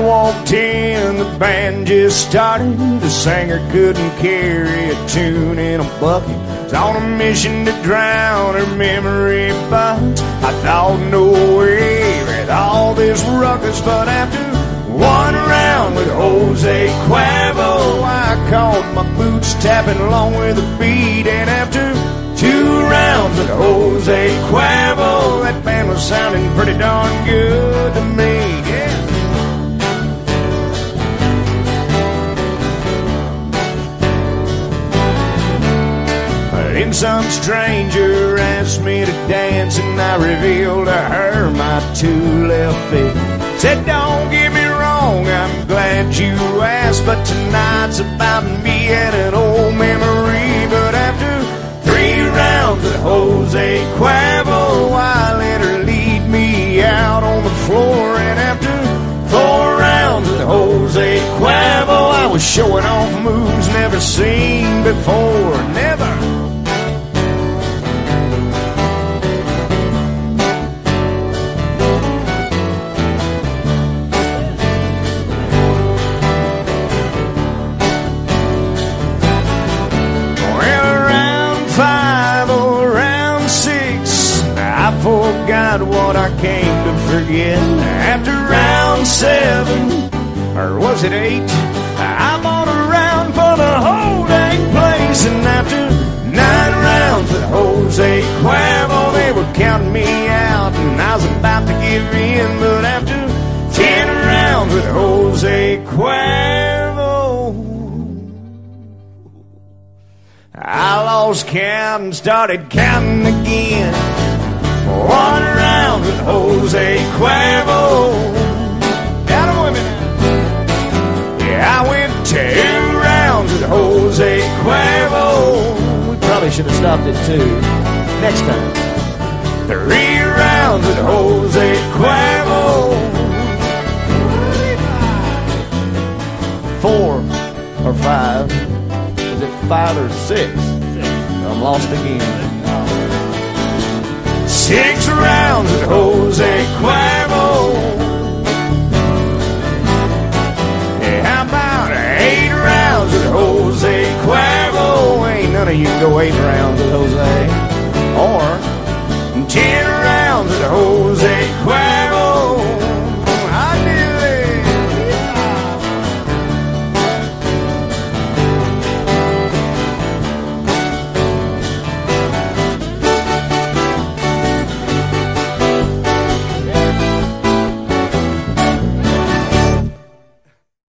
walked in, the band just started. The singer couldn't carry a tune in a bucket. Was on a mission to drown her memory, but I thought no way with all this ruckus. But after one round with Jose Cuervo, I caught my boots tapping along with the beat. And after 2 rounds with Jose Cuervo, that band was sounding pretty darn good to me. Yeah. Then some stranger asked me to dance, and I revealed to her my 2 left feet. Said, don't get me wrong, I'm glad you asked, but tonight's about me and an old memory. But after 3 rounds with Jose Cuervo, I let her lead me out on the floor. And after 4 rounds with Jose Cuervo, I was showing off moves never seen before. Never. Forgot what I came to forget. After round 7, or was it 8, I bought a round for the whole dang place. And after 9 rounds with Jose Cuervo, they were counting me out, and I was about to give in. But after 10 rounds with Jose Cuervo, I lost count and started counting again. 1 round with Jose Cuervo. Down on women. Yeah, I went 2 rounds with Jose Cuervo. We probably should have stopped at 2. Next time. 3 rounds with Jose Cuervo. 4 or 5. Is it 5 or 6? I'm lost again. 6 rounds with Jose Cuervo. Yeah, how about 8 rounds with Jose Cuervo? Ain't none of you can go 8 rounds with Jose. Or 10 rounds with Jose